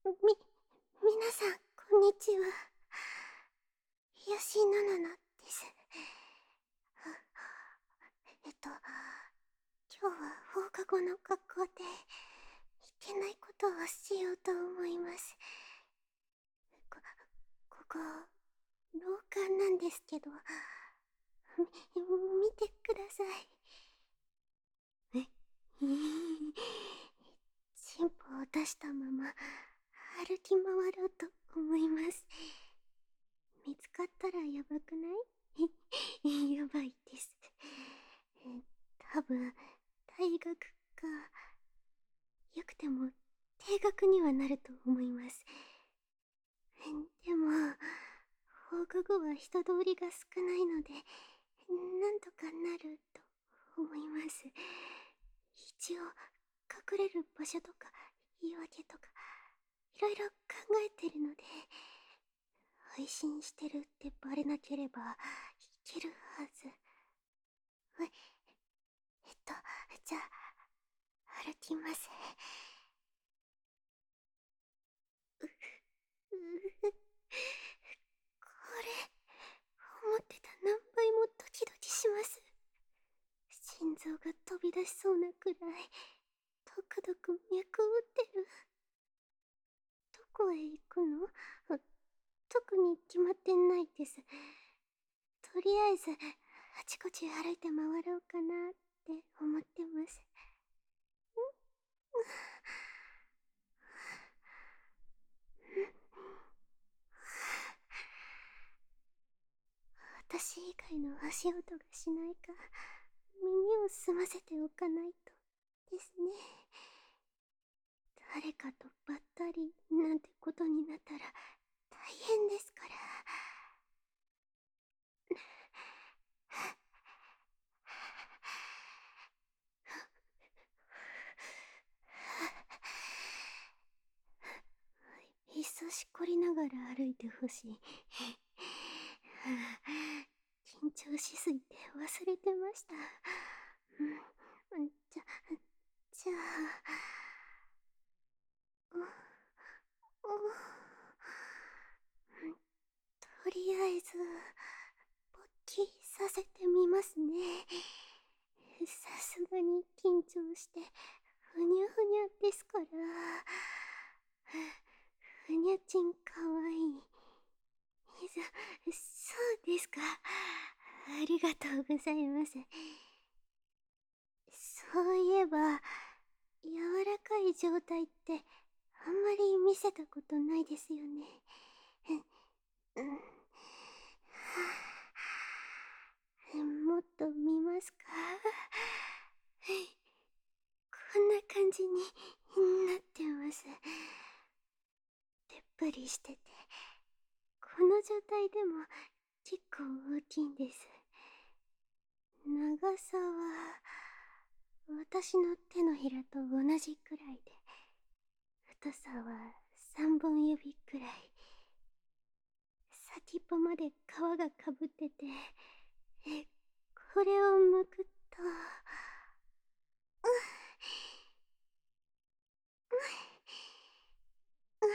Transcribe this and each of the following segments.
皆さん、こんにちは。吉野々です。今日は放課後の学校で、いけないことをしようと思います。ここ、廊下なんですけど、見てください。進歩を出したまま、歩き回ろうと思います。見つかったらやばくないやばいです。多分、退学か、よくても定額にはなると思います。でも、放課後は人通りが少ないので、なんとかなると思います。一応、隠れる場所とか言い訳とか、いろいろ考えてるので、配信してるってバレなければいけるはず。じゃあ、歩きます。これ、思ってた何倍もドキドキします。心臓が飛び出しそうなくらい、ドクドク脈打ってる。どこへ行くの？特に決まってないです。とりあえず、あちこち歩いて回ろうかなって思ってます。私以外の足音がしないか、耳を澄ませておかないとですね。誰かとばったりなんてことになったら大変ですから。いっそしこりながら歩いてほしい。緊張しすぎて忘れてました。じゃあ、とりあえず、勃起させてみますね。さすがに緊張して、ふにゃふにゃですから。ふにゃちんかわいい。そうですか。ありがとうございます。そういえば、柔らかい状態ってあんまり見せたことないですよね。うん、もっと見ますか？こんな感じになってます。でっぷりしてて、この状態でも結構大きいんです。長さは私の手のひらと同じくらいで、太さは3本指くらい。先っぽまで皮がかぶってて、これを剥くと、うわ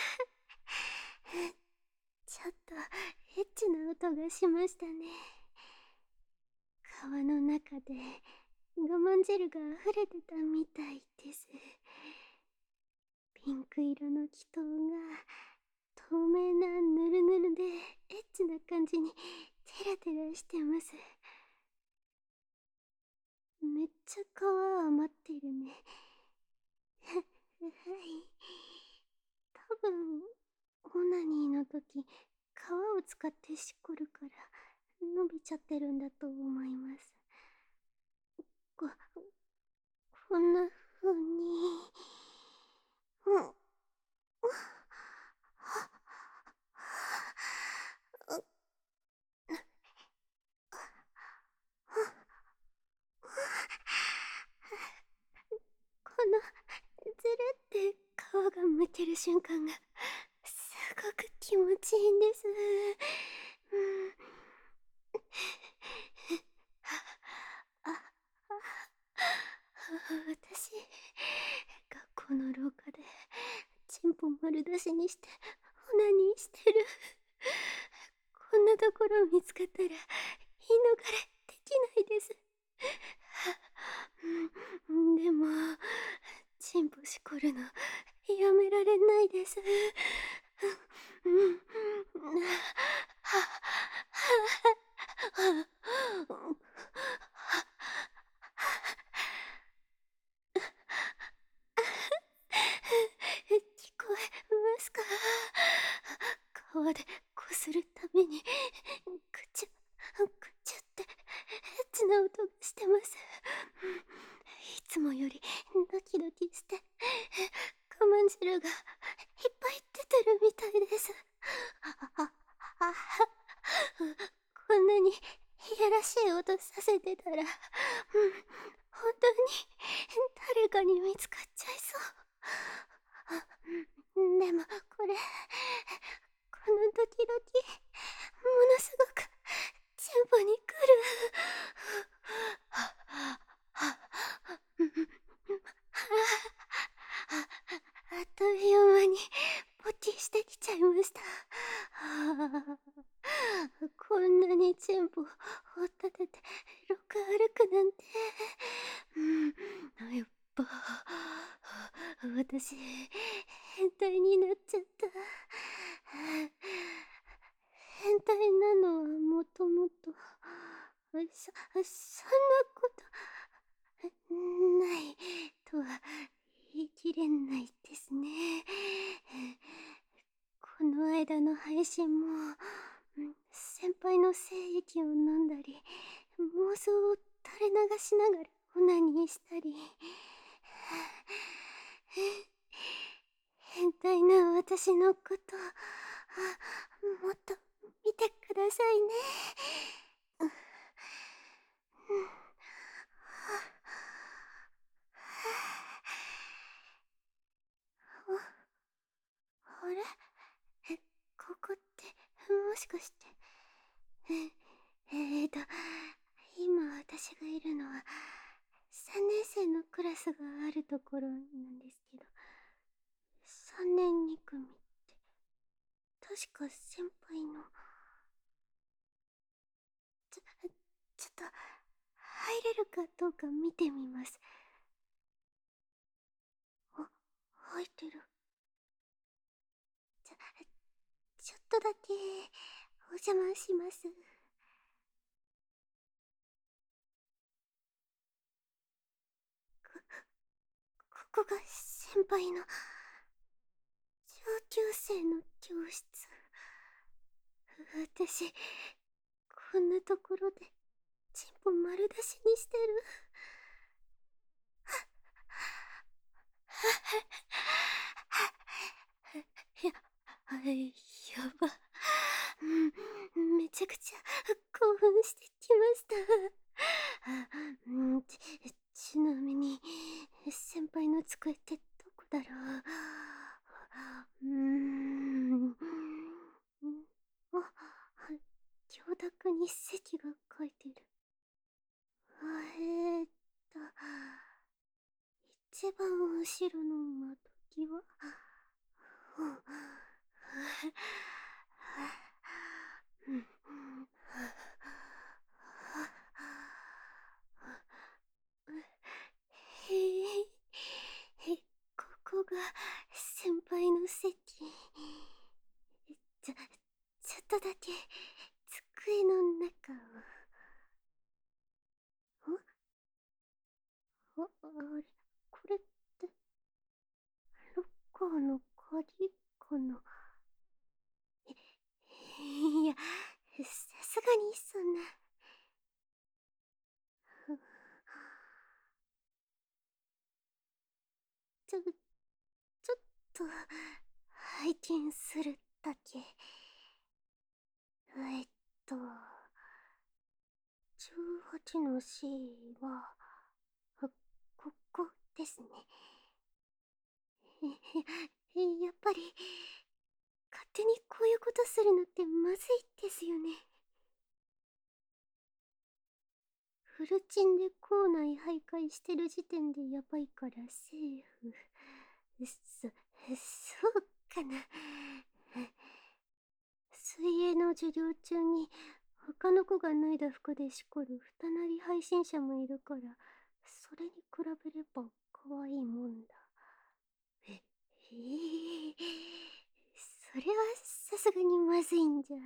ちょっとエッチな音がしましたね。皮の中で我慢汁が溢れてたみたいです。ピンク色の気筒が透明なヌルヌルでエッチな感じにテラテラしてます。めっちゃ皮余ってるね。はい。多分、オナニーの時、皮を使ってしこるから伸びちゃってるんだと思います。こ、こんな風に、うん、このずるって皮がむける瞬間がすごく気持ちいいんです。うん。あ、私、学校の廊下で自チンポ丸出しにしてオナニーしてる。こんなところ見つかったら言い逃れできないです。でもチンポしこるのやめられないです。聞こえますか？川でこするたびにぐちゃぐちゃってエッチな音がしてます。いつもよりドキドキして我慢汁がいっぱい出てるみたいです。こんなにいやらしい音させてたら、本当に誰かに見つかっちゃいそう。でもこれ、このドキドキ、ものすごくチンポに来る。あっという間にポティしてきちゃいました。こんなにチンポを立ててよく歩くなんて。やっぱ私変態になっちゃった。変態なのはもともとそんなことないとは言い切れないですね。この間の配信も先輩の精液を飲んだり妄想を垂れ流しながらオナニーしたり、変態な私のこともっと見てくださいね。あれ、ここってもしかして、今私がいるのは3年生のクラスがあるところなんですけど、3年2組って確か先輩のちょっと入れるかどうか見てみます。入ってる。ちょっとだけお邪魔します。ここが先輩の上級生の教室。私こんなところでチンポ丸出しにしてる。やば。めちゃくちゃ興奮してきました。ちなみに先輩の机ってどこだろう。あ、教卓に席が書いてる。えーっと一番後ろの窓際。ここが先輩の席。ちょっとだけ机の中を。あれ、これってロッカーの鍵かな。いや、さすがにそんな。ちょっと拝見するだけ。えっと、18の C は、ここですね。やっぱり、勝手にこういうことするのってまずいですよね。フルチンで校内徘徊してる時点でやばいからセーフ。そう授業中に他の子が脱いだ服でしこる二なり配信者もいるから、それに比べれば可愛いもんだ。え、へえ、それはさすがにまずいんじゃ。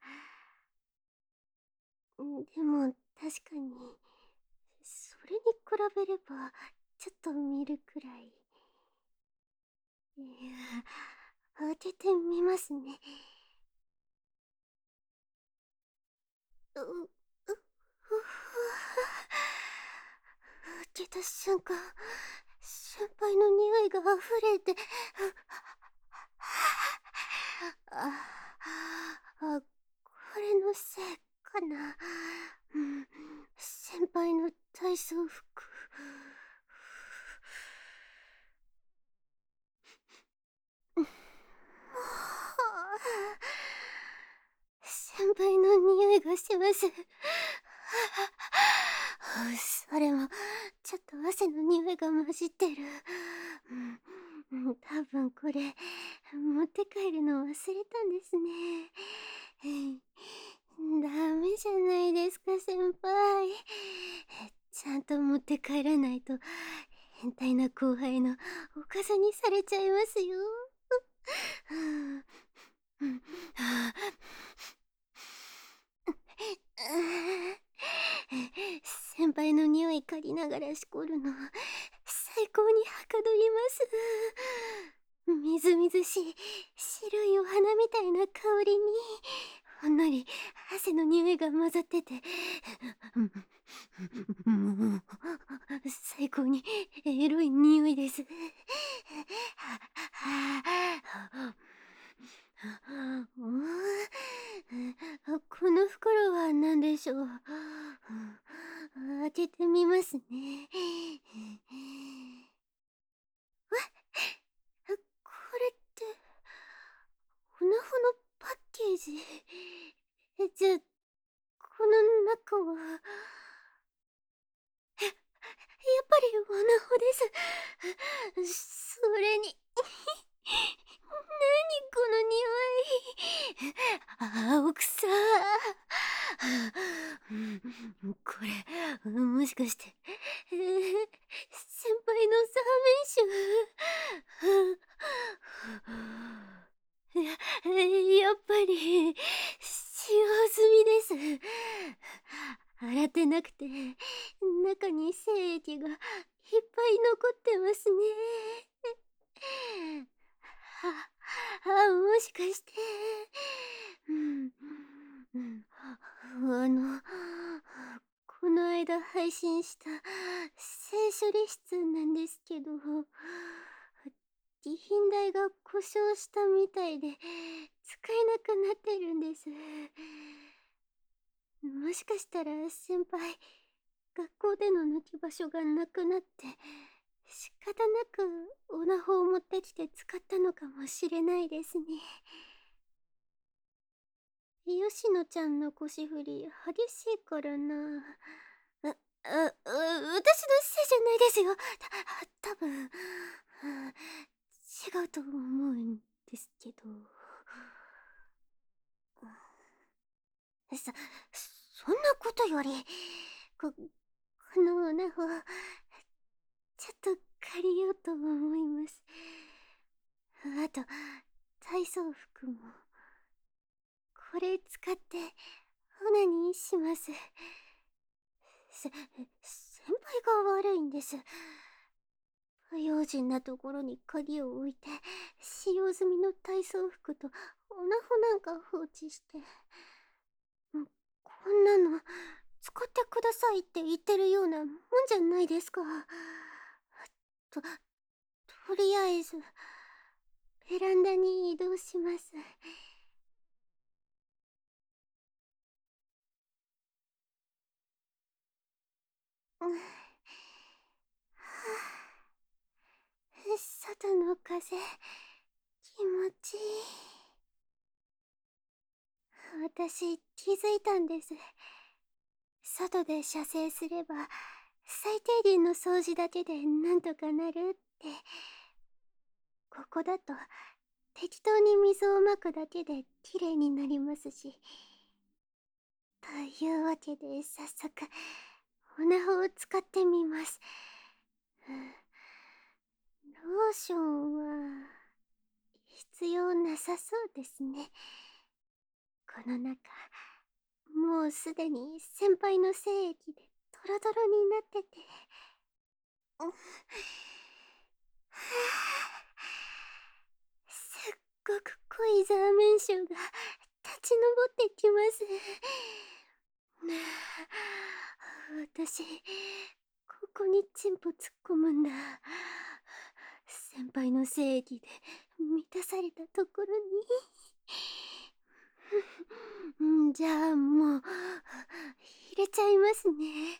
でも確かに、それに比べればちょっと見るくらい。いや、当ててみますね。う、う、開けた瞬間、先輩の匂いが溢れて、これのせいかな。先輩の体操服。先輩の匂いがします。それも、ちょっと汗の匂いが混じってる。多分これ、持って帰るの忘れたんですね。ダメじゃないですか、先輩。ちゃんと持って帰らないと、変態な後輩のおかずにされちゃいますよ。先輩の匂い嗅ぎながらしこるの、最高にはかどります。みずみずしい白いお花みたいな香りに、ほんのり汗の匂いが混ざってて、もう最高にエロい匂いです。この袋は何でしょう。開けてみますね。これってオナホのパッケージ。じゃあこの中は、やっぱりオナホです。それに何この匂い。青臭。これもしかして、先輩のサーメン臭。やっぱり使用済みです。洗ってなくて中に精液がいっぱい残ってますね。もしかして、あの、この間配信した性処理室なんですけど、備品台が故障したみたいで使えなくなってるんです。もしかしたら先輩、学校での抜き場所がなくなって仕方なくオナホを持ってきて使ったのかもしれないですね。吉野ちゃんの腰振り激しいからな。私のせいじゃないですよ。多分違うと思うんですけど。そんなことより、このオナホ、ちょっと借りようと思います。あと、体操服も。これ使って、オナニーします。先輩が悪いんです。不用心なところに鍵を置いて、使用済みの体操服とオナホなんか放置して。こんなの、使ってくださいって言ってるようなもんじゃないですか。と、とりあえず、ベランダに移動します。はあ、外の風、気持ちいい。私、気づいたんです。外で射精すれば、最低限の掃除だけでなんとかなるって。ここだと、 適当に水をまくだけできれいになりますし。というわけで早速、オナホを使ってみます。ローションは必要なさそうですね。この中、もうすでに先輩の精液でドロドロになってて。すっごく濃いザーメン臭が立ち上ってきます。私、ここにチンポ突っ込むんだ。先輩の正義で満たされたところに。じゃあもう、入れちゃいますね。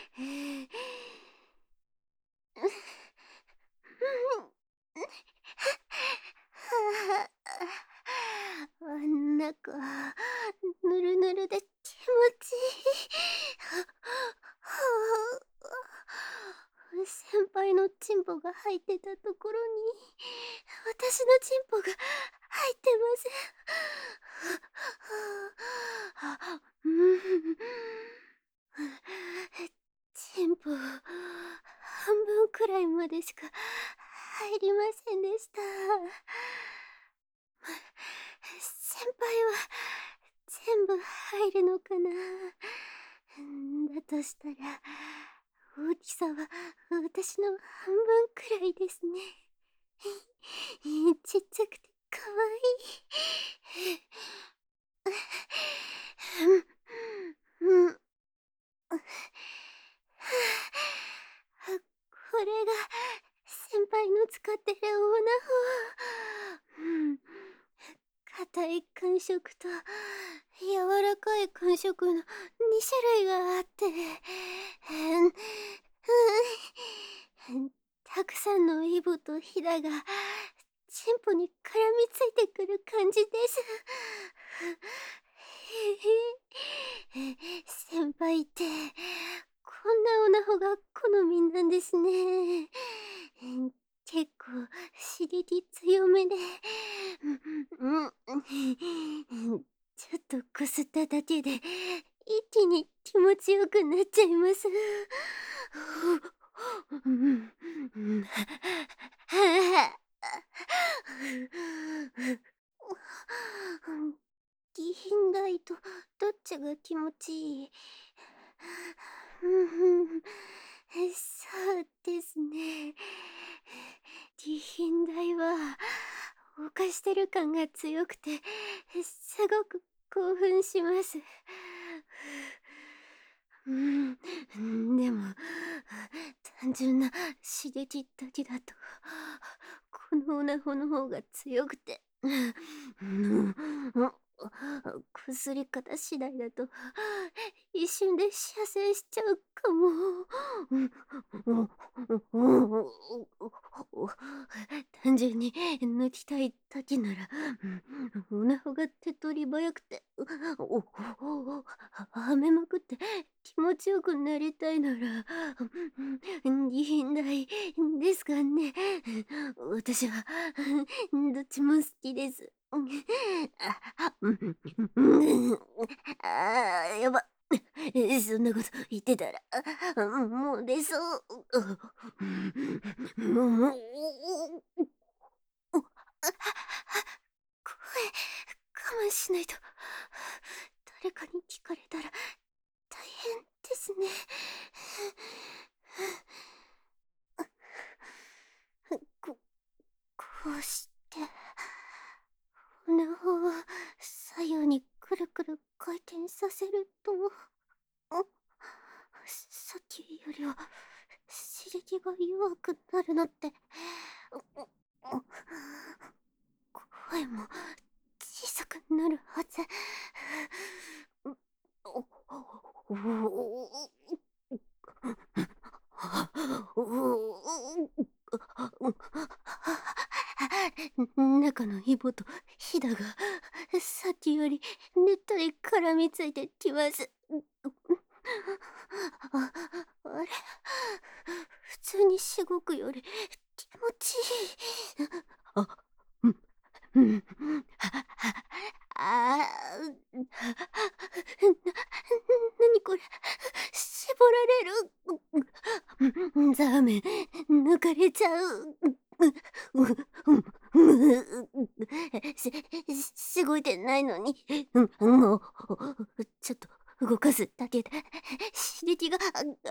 なんか、ぬるぬるで気持ちいい。先輩のチンポが入ってたところに、私のチンポが入ってます。チンポ、半分くらいまでしか入りませんでした。先輩は全部入るのかな。だとしたら大きさは私の半分くらいですね。ちっちゃくてかわいい。これが先輩の使ってるオナホ。硬い感触と柔らかい感触の2種類があって、たくさんのイボとヒダがチンポに絡みついてくる感じです。先輩ってこんなオナホが好みなんですね。結構刺激強めで、ちょっとこすっただけで一気に気持ちよくなっちゃいます。気品台とどっちが気持ちいい？そうですね。気品台は犯してる感が強くてすごく興奮します。でも単純な刺激だけだとこのオナホの方が強くて、こすり方次第だと一瞬で射精しちゃうかも。単純に抜きたい時なら、オナホが手っ取り早くて、はめまくって気持ちよくなりたいなら、議員代ですかね。私はどっちも好きです。やば。そんなこと言ってたら、もう出そう。もう、声我慢しないと。誰かに聞かれたら大変ですね。こ、こうして、オナホを左右にくるくる回転させると、さっきよりは刺激が弱くなるのって、声も小さくなるはず。中のイボとヒダがさっきよりねっとり絡みついてきます。あれ、普通にしごくより気持ちいい。あ、 うん。ああ、なにこれ、絞られる。ザーメン、抜かれちゃう。ししごいてないのに、もう、ちょっと動かすだけで、刺激が、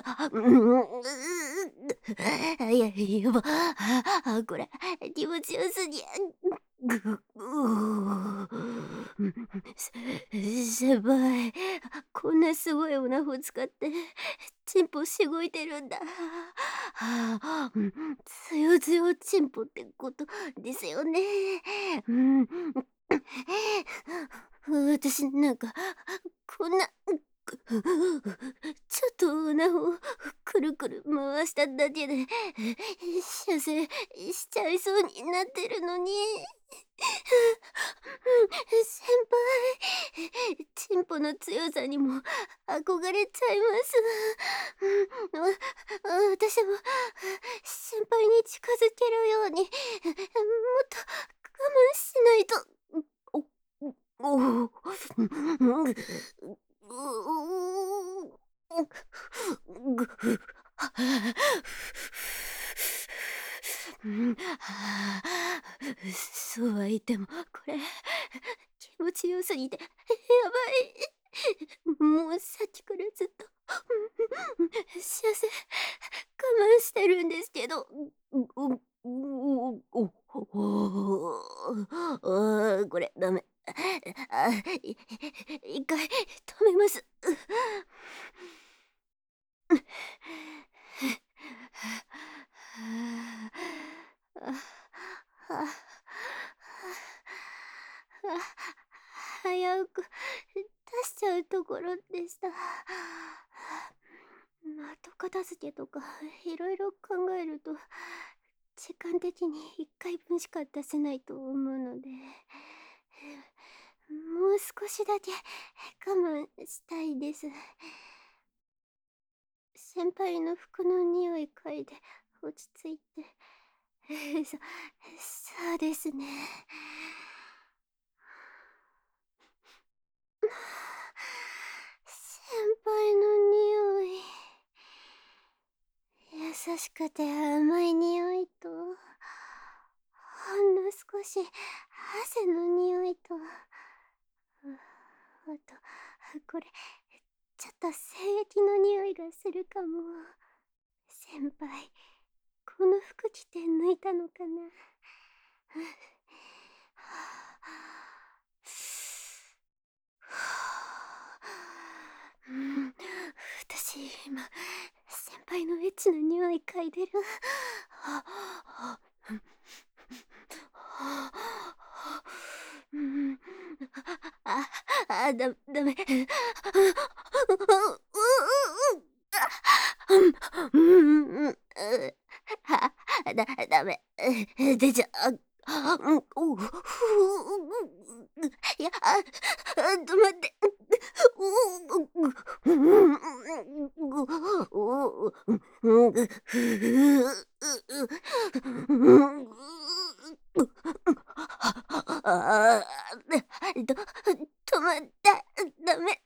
いや、やば、これ、気持ちよすぎ。先輩、こんなすごいオナホ使って、チンポしごいてるんだ。つよつよチンポってことですよね。うん。私なんか、こんな、ちょっとオナホくるくる回しただけで、射精しちゃいそうになってるのに。先輩、チンポの強さにも憧れちゃいます。私も先輩に近づけるように、もっと我慢しないと。おお、うん、そうは言っても、これ、気持ちよすぎて、やばい。もうさっきからずっと、幸せ、我慢してるんですけど、これダメ。一回止めます。危うく出しちゃうところでした。後片付けとかいろいろ考えると、時間的に1回分しか出せないと思うので、もう少しだけ我慢したいです。先輩の服の匂い嗅いで落ち着いて。そうですね。先輩の匂い。優しくて甘い匂いと、ほんの少し汗の匂いと、あと、これ、ちょっと精液の匂いがするかも。先輩、この服着て抜いたのかな。うん、私今先輩のエッチな匂い嗅いでる。うん、ダメ。ダメ。出ちゃう。いや、止まって。あーと、止まった。ダメ。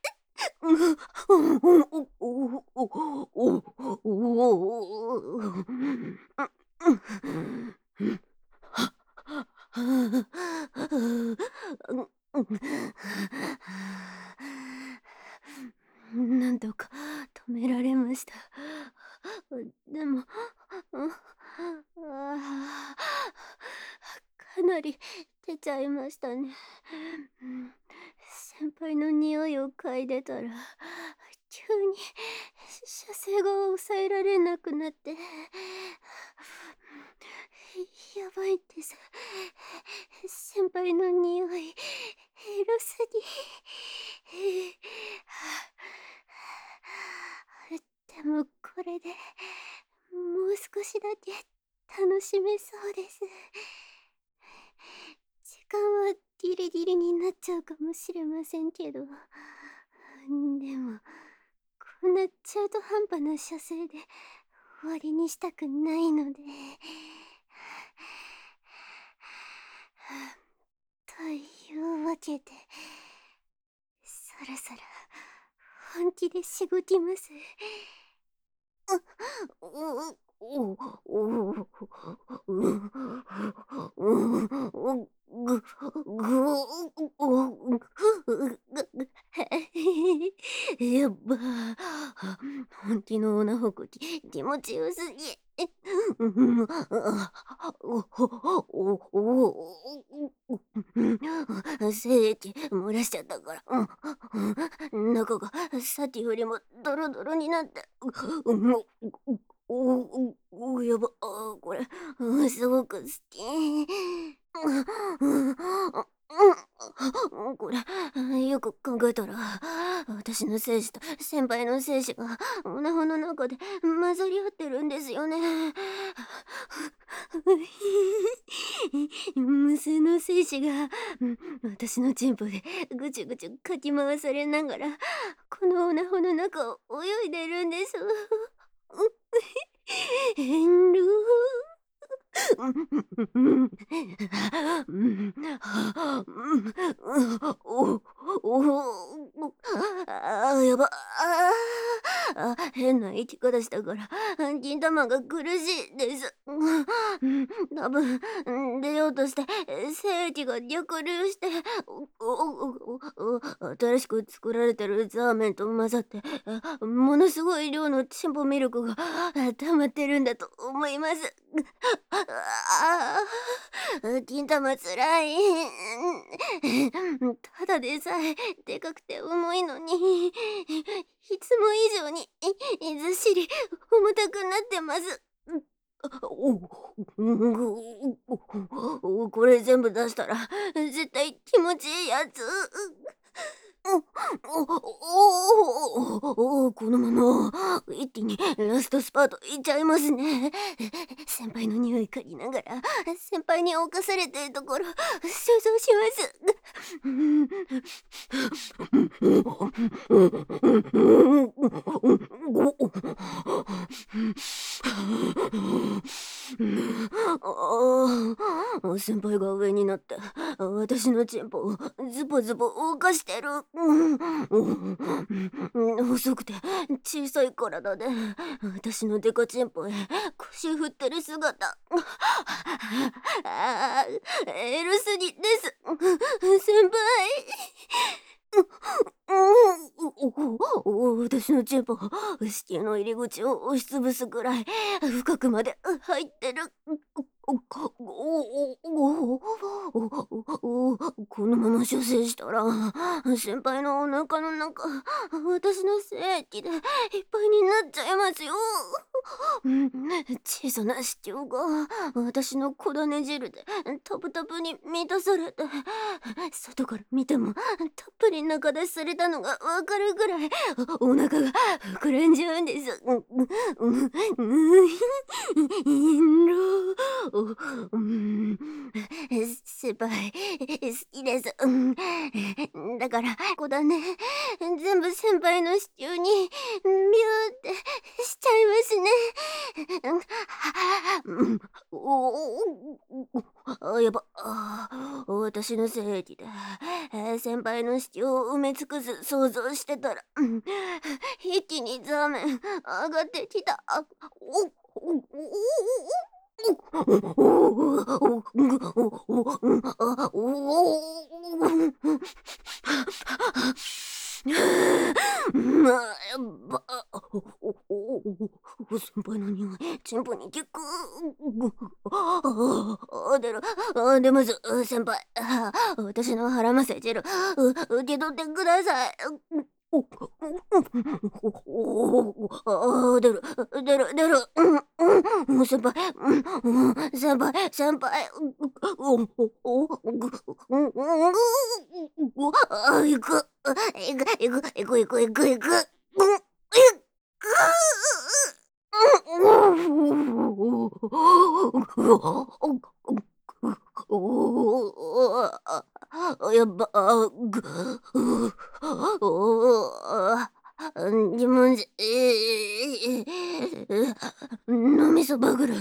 なんとか止められました。でも、かなり出ちゃいましたね。先輩の匂いを嗅いでたら、急に射精が抑えられなくなって、やばいです。先輩の匂い、エロすぎ。でもこれでもう少しだけ楽しめそうです。時間はギリギリになっちゃうかもしれませんけど、でもこんな中途半端な射精で終わりにしたくないので。 けて、そろそろ本気で仕事ます。おおやっば。本気の女ほこり気持ちよすぎ。精液漏らしちゃったから、中がさっきよりもドロドロになって、やば、これ、すごく好き。これ、よく考えたら、私の精子と先輩の精子がオナホの中で混ざり合ってるんですよね。無数の精子が、私のチンポでぐちゅぐちゅかき回されながら、このオナホの中を泳いでるんです。ヘンルー。やば。変な生き方したから、金玉が苦しいです。多分、出ようとして、精液が逆流して、新しく作られてるザーメンと混ざって、ものすごい量のチンポミルクが溜まってるんだと思います。金玉つらい。ただでさえでかくて重いのに、いつも以上にずっしり重たくなってます。これ全部出したら絶対気持ちいいやつ。このまま一気にラストスパートいっちゃいますね。先輩の匂い嗅ぎながら先輩に侵されてるところ想像します。先輩が上になって私のチンポをズボズボ動かしてる。細くて小さい体で私のデカチンポへ腰振ってる姿。エルスギです。先輩。私のチンポ子宮の入り口を押しつぶすぐらい深くまで入ってる。このまま射精したら先輩のお腹の中私の精液でいっぱいになっちゃいますよ。小さな子宮が私の小種汁でタプタプに満たされて、外から見てもたっぷり中出しされたのがわかるぐらいお腹が膨らんじゃうんです。先輩好きです。だからこだね全部先輩の子宮にビューってしちゃいますね。やば。私の正義で先輩の子宮を埋め尽くす想像してたら、一気にザーメン上がってきた。先輩の匂い、チンポに効く。出ます、先輩。私の腹ませ汁、受け取ってください。出る。先輩、先輩。行く。行く。やっば、自分じ、脳みそバグル。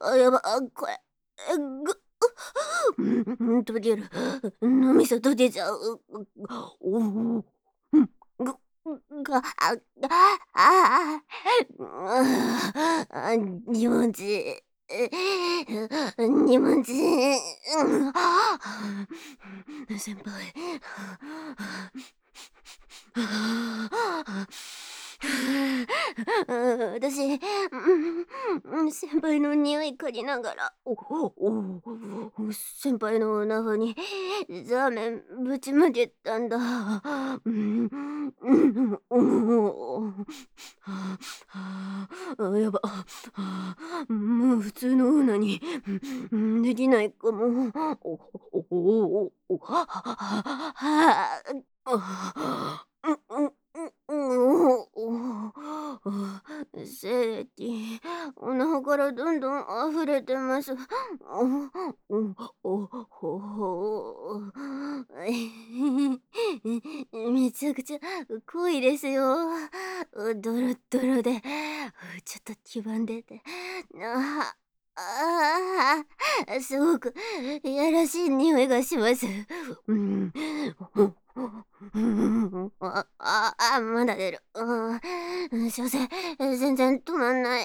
やば、これ、溶ける。脳みそ溶けちゃう。おお。ああ、気持ちいい。気持ちいい。先輩。私、先輩の匂い嗅ぎながら、先輩のお腹にザーメンぶちまけたんだ。やば。もう普通のオーナにできないかも。精液、お腹からどんどん溢れてます。めちゃくちゃ濃いですよ。ドロッドロで、ちょっと黄ばんでて。すごくやらしい匂いがします。うん。まだ出る。所詮、全然止まんない。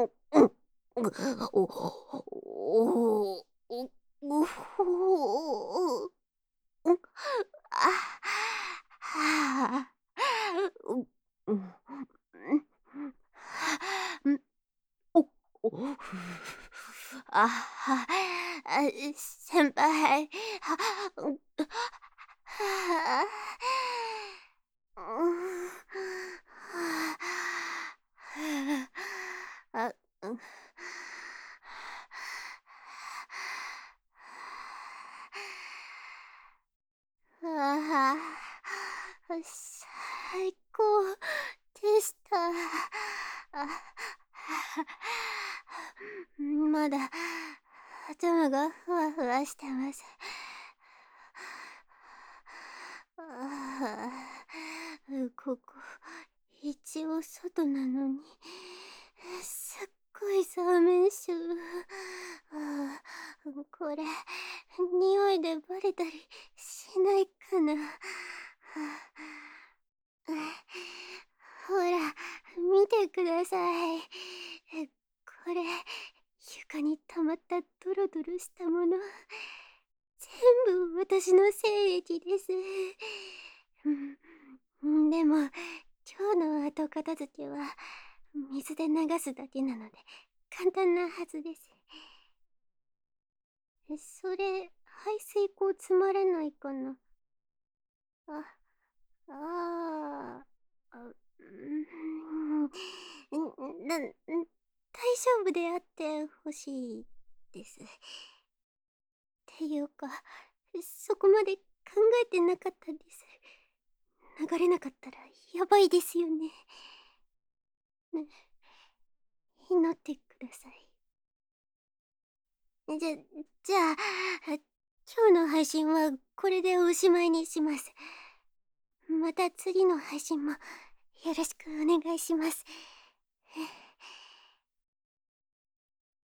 おおおおおあはあ。うん。おお。あはあ、先輩。はあ。あ、うん。ああ、最高でした。まだ頭がふわふわしてます。ここ、一応外なのに、すっごいザーメン臭。これ、匂いでバレたりしないかな。ほら、見てください。これ、床に溜まったドロドロしたもの、全部私の精液です。でも、今日の後片付けは、水で流すだけなので、簡単なはずです。それ、排水口詰まらないかな。あ、ああ、大丈夫であってほしいです。っていうか、そこまで考えてなかったです。流れなかったらやばいですよね。ね、祈ってください。じゃあ、今日の配信はこれでおしまいにします。また次の配信もよろしくお願いします。